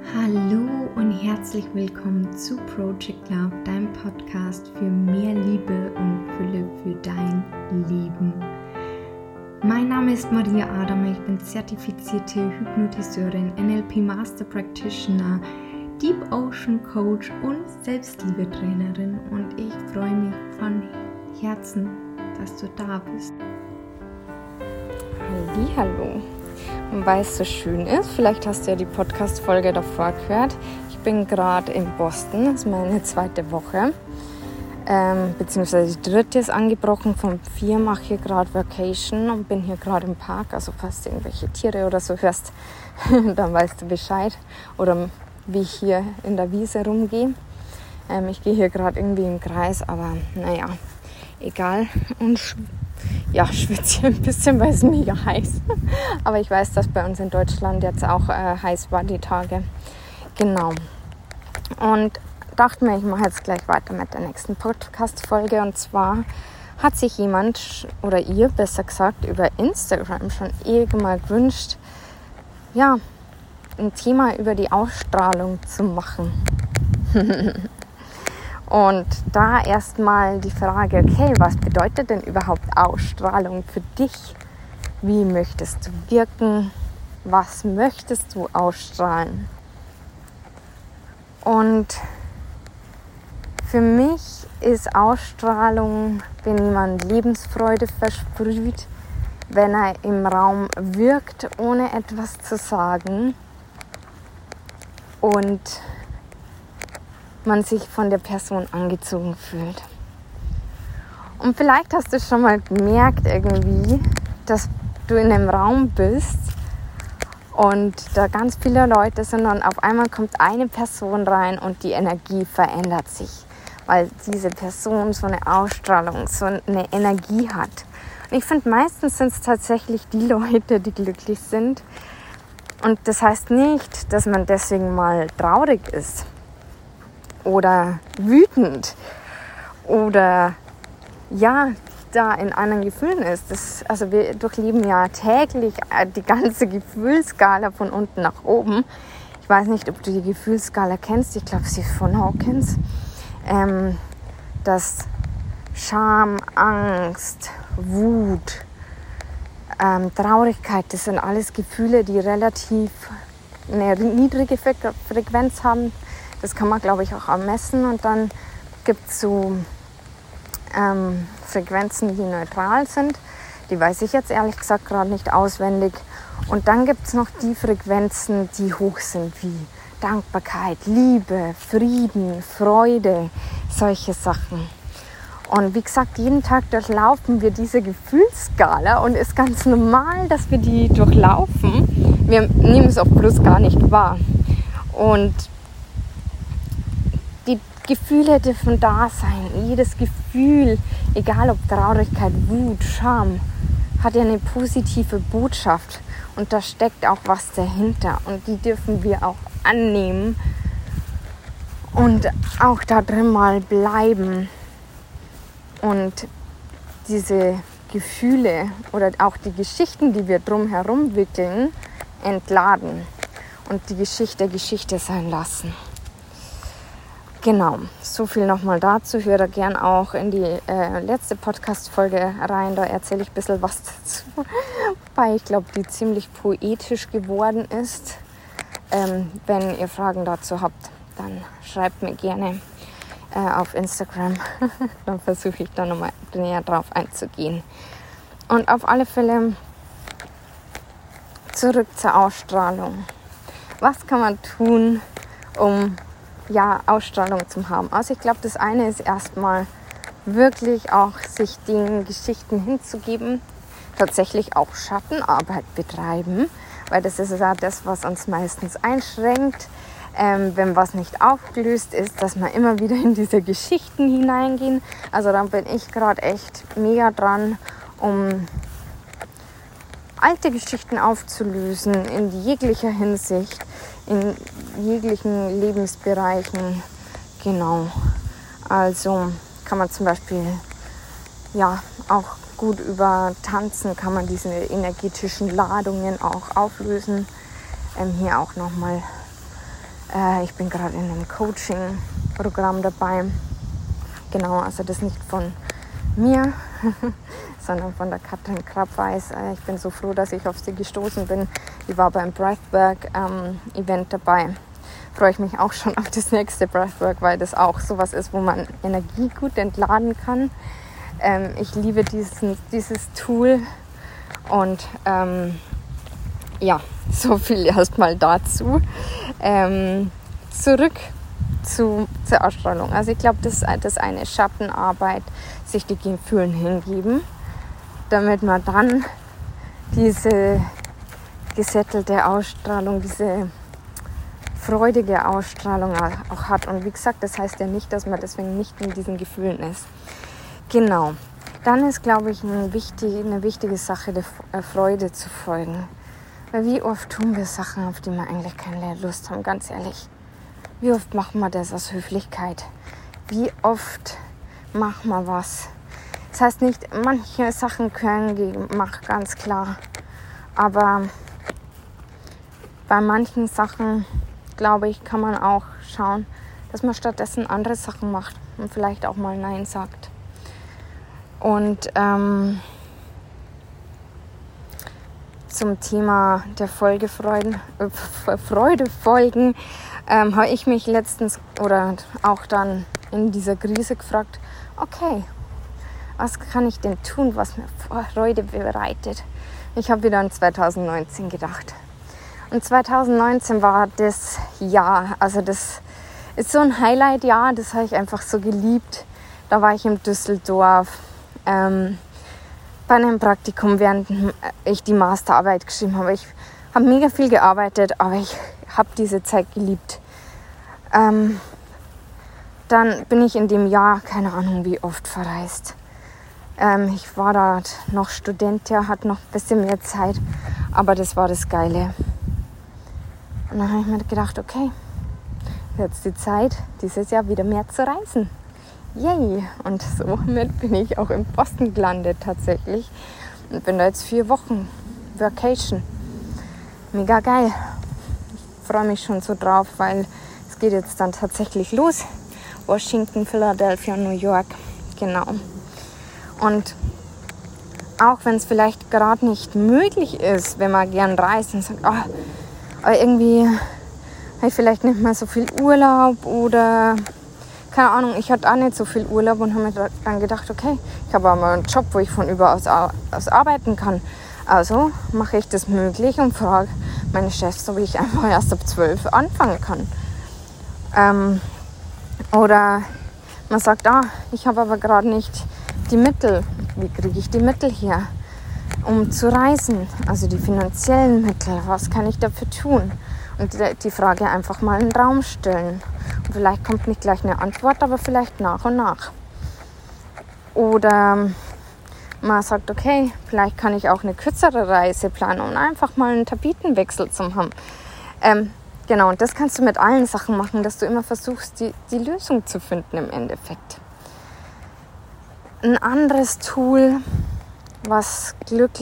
Hallo und herzlich willkommen zu Project Love, deinem Podcast für mehr Liebe und Fülle für dein Leben. Mein Name ist Maria Adamer, ich bin zertifizierte Hypnotiseurin, NLP Master Practitioner, Deep Ocean Coach und Selbstliebetrainerin und ich freue mich von Herzen, dass du da bist. Hallo. Und weil es so schön ist, vielleicht hast du ja die Podcast-Folge davor gehört. Ich bin gerade in Boston, das ist meine zweite Woche, beziehungsweise die dritte ist angebrochen. Von 4 mache ich hier gerade Vacation und bin hier gerade im Park. Also falls du irgendwelche Tiere oder so hörst, dann weißt du Bescheid. Oder wie ich hier in der Wiese rumgehe. Ich gehe hier gerade irgendwie im Kreis, aber naja, egal. Und schwitze ein bisschen, weil es mega heiß. Aber ich weiß, dass bei uns in Deutschland jetzt auch heiß war die Tage. Genau. Und dachte mir, ich mache jetzt gleich weiter mit der nächsten Podcast-Folge. Und zwar hat sich jemand, oder ihr besser gesagt, über Instagram schon irgendwann gewünscht, ein Thema über die Ausstrahlung zu machen. Und da erstmal die Frage, okay, was bedeutet denn überhaupt Ausstrahlung für dich? Wie möchtest du wirken? Was möchtest du ausstrahlen? Und für mich ist Ausstrahlung, wenn jemand Lebensfreude versprüht, wenn er im Raum wirkt, ohne etwas zu sagen und man sich von der Person angezogen fühlt. Und vielleicht hast du schon mal gemerkt irgendwie, dass du in einem Raum bist und da ganz viele Leute sind und auf einmal kommt eine Person rein und die Energie verändert sich, weil diese Person so eine Ausstrahlung, so eine Energie hat. Und ich finde, meistens sind es tatsächlich die Leute, die glücklich sind. Und das heißt nicht, dass man deswegen mal traurig ist oder wütend oder da in anderen Gefühlen ist. Also wir durchleben ja täglich die ganze Gefühlsskala von unten nach oben. Ich weiß nicht, ob du die Gefühlsskala kennst. Ich glaube, sie ist von Hawkins. Dass Scham, Angst, Wut, Traurigkeit, das sind alles Gefühle, die relativ eine niedrige Frequenz haben. Das kann man, glaube ich, auch ermessen. Und dann gibt es so Frequenzen, die neutral sind. Die weiß ich jetzt ehrlich gesagt gerade nicht auswendig. Und dann gibt es noch die Frequenzen, die hoch sind, wie Dankbarkeit, Liebe, Frieden, Freude, solche Sachen. Und wie gesagt, jeden Tag durchlaufen wir diese Gefühlsskala und ist ganz normal, dass wir die durchlaufen. Wir nehmen es auch bloß gar nicht wahr. Und Gefühle dürfen da sein. Jedes Gefühl, egal ob Traurigkeit, Wut, Scham, hat ja eine positive Botschaft. Und da steckt auch was dahinter. Und die dürfen wir auch annehmen und auch da drin mal bleiben. Und diese Gefühle oder auch die Geschichten, die wir drumherum wickeln, entladen. Und die Geschichte sein lassen. Genau, so viel nochmal dazu. Hör da gern auch in die letzte Podcast-Folge rein. Da erzähle ich ein bisschen was dazu, weil ich glaube, die ziemlich poetisch geworden ist. Wenn ihr Fragen dazu habt, dann schreibt mir gerne auf Instagram. Dann versuche ich da nochmal näher drauf einzugehen. Und auf alle Fälle zurück zur Ausstrahlung. Was kann man tun, um Ausstrahlung zu haben? Also ich glaube, das eine ist erstmal wirklich auch sich den Geschichten hinzugeben, tatsächlich auch Schattenarbeit betreiben, weil das ist ja das, was uns meistens einschränkt, wenn was nicht aufgelöst ist, dass wir immer wieder in diese Geschichten hineingehen. Also dann bin ich gerade echt mega dran, um alte Geschichten aufzulösen in jeglicher Hinsicht, in jeglichen Lebensbereichen. Genau. Also kann man zum Beispiel auch gut über Tanzen kann man diese energetischen Ladungen auch auflösen. Hier auch nochmal Ich bin gerade in einem Coaching-Programm dabei. Genau, also das nicht von mir, sondern von der Katrin Krabweis. Ich bin so froh, dass ich auf sie gestoßen bin. Die war beim Breathwork-Event dabei. Freue ich mich auch schon auf das nächste Breathwork, weil das auch sowas ist, wo man Energie gut entladen kann. Ich liebe dieses Tool und so viel erstmal dazu. Zurück zur Ausstrahlung. Also ich glaube, das eine Schattenarbeit, sich die Gefühlen hingeben, damit man dann diese gesättelte Ausstrahlung, diese freudige Ausstrahlung auch hat. Und wie gesagt, das heißt ja nicht, dass man deswegen nicht in diesen Gefühlen ist. Genau. Dann ist, glaube ich, eine wichtige Sache, der Freude zu folgen. Weil wie oft tun wir Sachen, auf die wir eigentlich keine Lust haben, ganz ehrlich. Wie oft machen wir das aus Höflichkeit? Wie oft machen wir was? Das heißt nicht, manche Sachen können gemacht, ganz klar. Aber bei manchen Sachen, glaube ich, kann man auch schauen, dass man stattdessen andere Sachen macht und vielleicht auch mal Nein sagt. Und zum Thema der Freude folgen, habe ich mich letztens oder auch dann in dieser Krise gefragt, okay, was kann ich denn tun, was mir Freude bereitet? Ich habe wieder an 2019 gedacht. Und 2019 war das Jahr, also das ist so ein Highlight-Jahr, das habe ich einfach so geliebt. Da war ich in Düsseldorf bei einem Praktikum, während ich die Masterarbeit geschrieben habe. Ich habe mega viel gearbeitet, aber ich habe diese Zeit geliebt. Dann bin ich in dem Jahr, keine Ahnung wie oft, verreist. Ich war da noch Student, hatte noch ein bisschen mehr Zeit, aber das war das Geile. Und dann habe ich mir gedacht, okay, jetzt die Zeit, dieses Jahr wieder mehr zu reisen. Yay! Und somit bin ich auch in Boston gelandet tatsächlich und bin da jetzt 4 Wochen Vacation. Mega geil. Ich freue mich schon so drauf, weil es geht jetzt dann tatsächlich los. Washington, Philadelphia, New York. Genau. Und auch wenn es vielleicht gerade nicht möglich ist, wenn man gern reist und sagt, aber irgendwie habe ich vielleicht nicht mehr so viel Urlaub oder keine Ahnung, ich hatte auch nicht so viel Urlaub und habe mir dann gedacht, okay, ich habe aber einen Job, wo ich von überaus aus arbeiten kann. Also mache ich das möglich und frage meine Chefs, ob ich einfach erst ab 12 anfangen kann. Oder man sagt, ich habe aber gerade nicht die Mittel. Wie kriege ich die Mittel her, um zu reisen? Also die finanziellen Mittel, was kann ich dafür tun? Und die Frage einfach mal in den Raum stellen. Und vielleicht kommt nicht gleich eine Antwort, aber vielleicht nach und nach. Oder man sagt, okay, vielleicht kann ich auch eine kürzere Reise planen, um einfach mal einen Tapetenwechsel zu haben. Genau, und das kannst du mit allen Sachen machen, dass du immer versuchst, die Lösung zu finden im Endeffekt. Ein anderes Tool, was Glück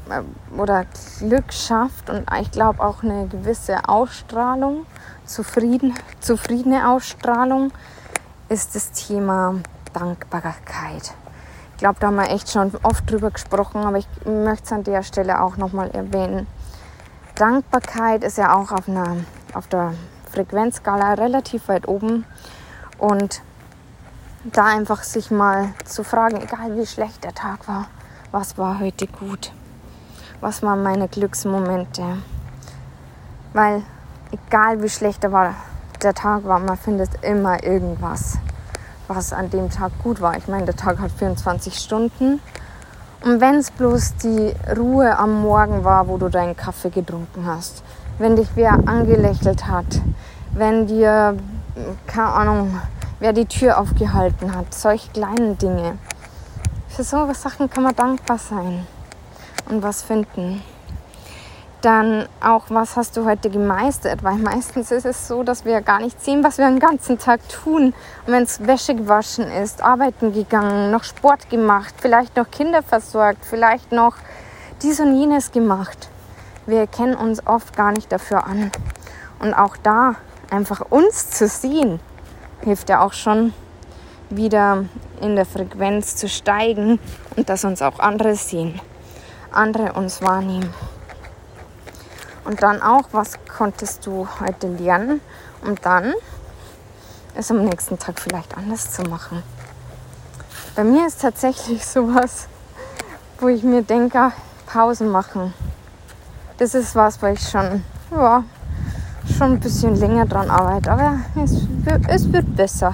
schafft und ich glaube auch eine gewisse Ausstrahlung, zufriedene Ausstrahlung, ist das Thema Dankbarkeit. Ich glaube, da haben wir echt schon oft drüber gesprochen, aber ich möchte es an der Stelle auch nochmal erwähnen. Dankbarkeit ist ja auch auf der Frequenzskala relativ weit oben und da einfach sich mal zu fragen, egal wie schlecht der Tag war, was war heute gut? Was waren meine Glücksmomente? Weil egal wie schlecht der Tag war, man findet immer irgendwas, was an dem Tag gut war. Ich meine, der Tag hat 24 Stunden. Und wenn es bloß die Ruhe am Morgen war, wo du deinen Kaffee getrunken hast, wenn dich wer angelächelt hat, wenn dir, keine Ahnung, wer die Tür aufgehalten hat, solche kleinen Dinge. Für solche Sachen kann man dankbar sein und was finden. Dann auch, was hast du heute gemeistert? Weil meistens ist es so, dass wir gar nicht sehen, was wir den ganzen Tag tun. Und wenn es Wäsche gewaschen ist, arbeiten gegangen, noch Sport gemacht, vielleicht noch Kinder versorgt, vielleicht noch dies und jenes gemacht. Wir erkennen uns oft gar nicht dafür an. Und auch da einfach uns zu sehen, hilft ja auch schon, wieder in der Frequenz zu steigen und dass uns auch andere sehen, andere uns wahrnehmen. Und dann auch, was konntest du heute lernen, um dann es am nächsten Tag vielleicht anders zu machen. Bei mir ist tatsächlich sowas, wo ich mir denke, Pausen machen. Das ist was, wo ich schon ein bisschen länger dran arbeite. Aber es wird besser.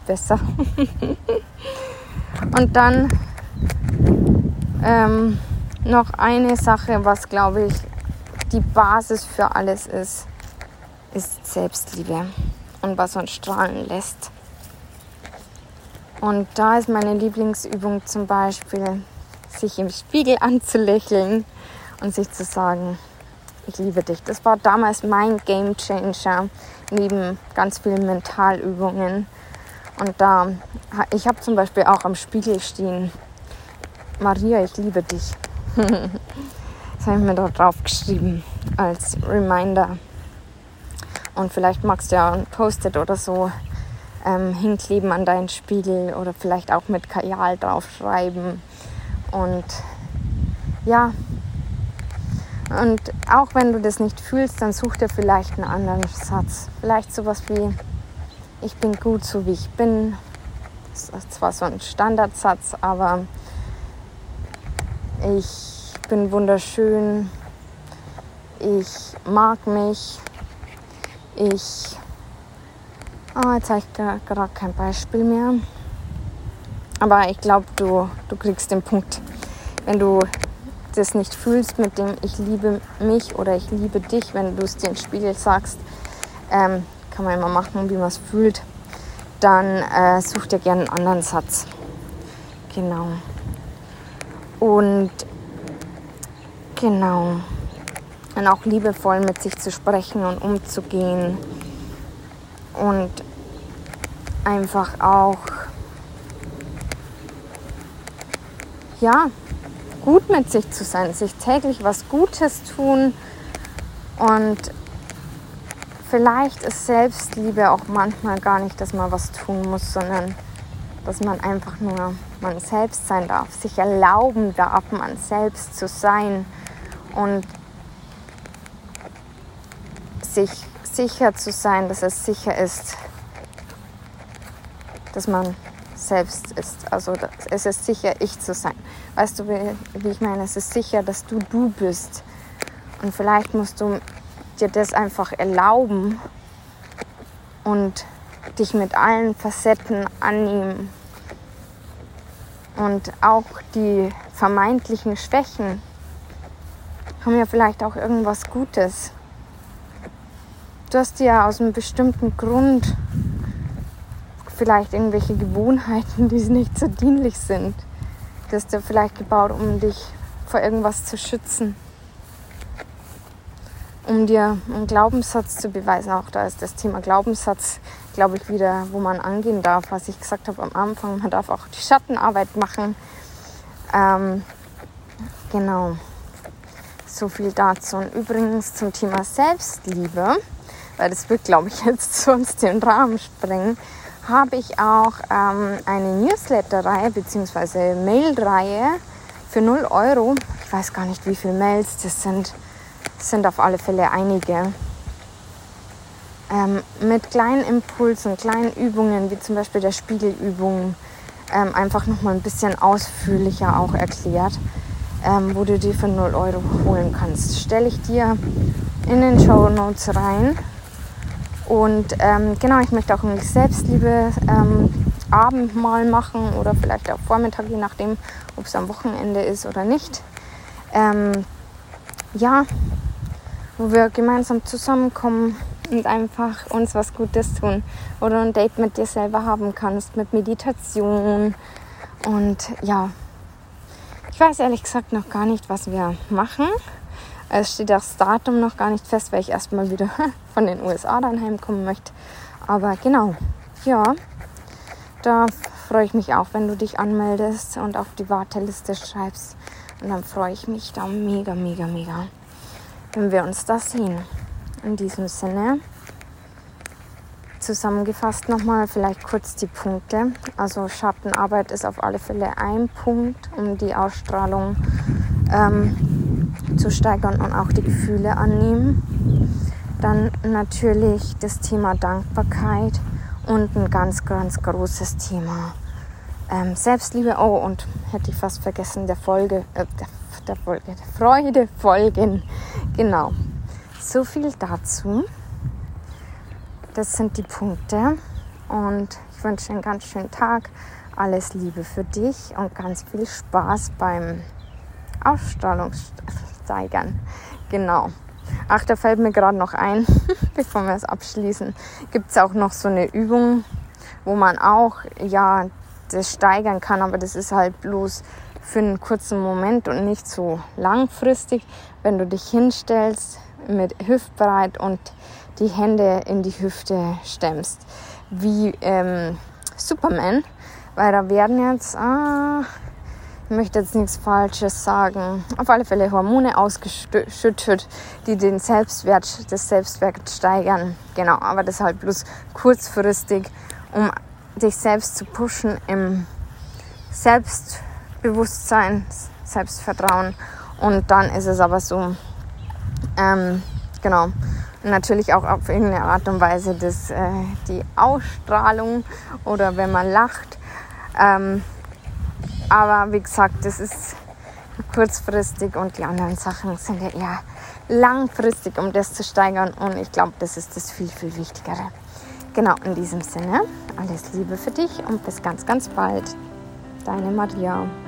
Und dann noch eine Sache, was, glaube ich, die Basis für alles ist Selbstliebe und was uns strahlen lässt. Und da ist meine Lieblingsübung zum Beispiel, sich im Spiegel anzulächeln und sich zu sagen, ich liebe dich. Das war damals mein Game Changer, neben ganz vielen Mentalübungen. Und ich habe zum Beispiel auch am Spiegel stehen, Maria, ich liebe dich. Das habe ich mir da drauf geschrieben als Reminder. Und vielleicht magst du ja ein Post-it oder so hinkleben an deinen Spiegel oder vielleicht auch mit Kajal draufschreiben. Und ja, und auch wenn du das nicht fühlst, dann such dir vielleicht einen anderen Satz. Vielleicht sowas wie, ich bin gut so wie ich bin. Das ist zwar so ein Standardsatz, aber ich bin wunderschön. Ich mag mich. Jetzt habe ich gerade kein Beispiel mehr. Aber ich glaube, du kriegst den Punkt. Wenn du das nicht fühlst mit dem ich liebe mich oder ich liebe dich, wenn du es dir ins Spiegel sagst, kann man immer machen, wie man es fühlt, dann such dir gerne einen anderen Satz. Genau. Und genau. Und auch liebevoll mit sich zu sprechen und umzugehen. Und einfach auch gut mit sich zu sein, sich täglich was Gutes tun. Und vielleicht ist Selbstliebe auch manchmal gar nicht, dass man was tun muss, sondern dass man einfach nur man selbst sein darf, sich erlauben darf, man selbst zu sein und sich sicher zu sein, dass es sicher ist, dass man selbst ist. Also es ist sicher, ich zu sein. Weißt du, wie ich meine? Es ist sicher, dass du bist. Und vielleicht musst du dir das einfach erlauben und dich mit allen Facetten annehmen. Und auch die vermeintlichen Schwächen haben ja vielleicht auch irgendwas Gutes. Du hast ja aus einem bestimmten Grund vielleicht irgendwelche Gewohnheiten, die nicht so dienlich sind. Du hast ja vielleicht gebaut, um dich vor irgendwas zu schützen. Um dir einen Glaubenssatz zu beweisen. Auch da ist das Thema Glaubenssatz, glaube ich, wieder, wo man angehen darf. Was ich gesagt habe am Anfang, man darf auch die Schattenarbeit machen. Genau. So viel dazu. Und übrigens zum Thema Selbstliebe, weil das wird, glaube ich, jetzt sonst den Rahmen sprengen, habe ich auch eine Newsletter-Reihe bzw. Mail-Reihe für 0 €. Ich weiß gar nicht, wie viele Mails das sind. Das sind auf alle Fälle einige. Mit kleinen Impulsen, kleinen Übungen, wie zum Beispiel der Spiegelübung, einfach nochmal ein bisschen ausführlicher auch erklärt, wo du dir für 0 € holen kannst. Stelle ich dir in den Shownotes rein. Und genau, ich möchte auch ein Selbstliebe Abendmahl machen oder vielleicht auch Vormittag, je nachdem, ob es am Wochenende ist oder nicht. Wo wir gemeinsam zusammenkommen und einfach uns was Gutes tun. Oder ein Date mit dir selber haben kannst, mit Meditation. Und ja, ich weiß ehrlich gesagt noch gar nicht, was wir machen. Es steht das Datum noch gar nicht fest, weil ich erstmal wieder von den USA dann heimkommen möchte. Aber genau, ja, da freue ich mich auch, wenn du dich anmeldest und auf die Warteliste schreibst. Und dann freue ich mich da mega, wenn wir uns da sehen. In diesem Sinne, zusammengefasst nochmal vielleicht kurz die Punkte. Also Schattenarbeit ist auf alle Fälle ein Punkt, um die Ausstrahlung zu steigern und auch die Gefühle annehmen. Dann natürlich das Thema Dankbarkeit und ein ganz, ganz großes Thema Selbstliebe. Oh, und hätte ich fast vergessen, der Freude folgen. Genau. So viel dazu. Das sind die Punkte. Und ich wünsche einen ganz schönen Tag. Alles Liebe für dich und ganz viel Spaß beim Ausstrahlungssteigern. Genau. Ach, da fällt mir gerade noch ein, bevor wir es abschließen, gibt es auch noch so eine Übung, wo man auch das steigern kann, aber das ist halt bloß für einen kurzen Moment und nicht so langfristig, wenn du dich hinstellst mit hüftbreit und die Hände in die Hüfte stemmst, wie Superman, weil da werden jetzt, ich möchte jetzt nichts Falsches sagen, auf alle Fälle Hormone ausgeschüttet, die das Selbstwert steigern. Genau, aber das halt bloß kurzfristig, um dich selbst zu pushen im Selbstbewusstsein, Selbstvertrauen. Und dann ist es aber so, genau, natürlich auch auf irgendeine Art und Weise die Ausstrahlung oder wenn man lacht. Aber wie gesagt, das ist kurzfristig und die anderen Sachen sind ja eher langfristig, um das zu steigern. Und ich glaube, das ist das viel, viel Wichtigere. Genau, in diesem Sinne, alles Liebe für dich und bis ganz, ganz bald. Deine Maria.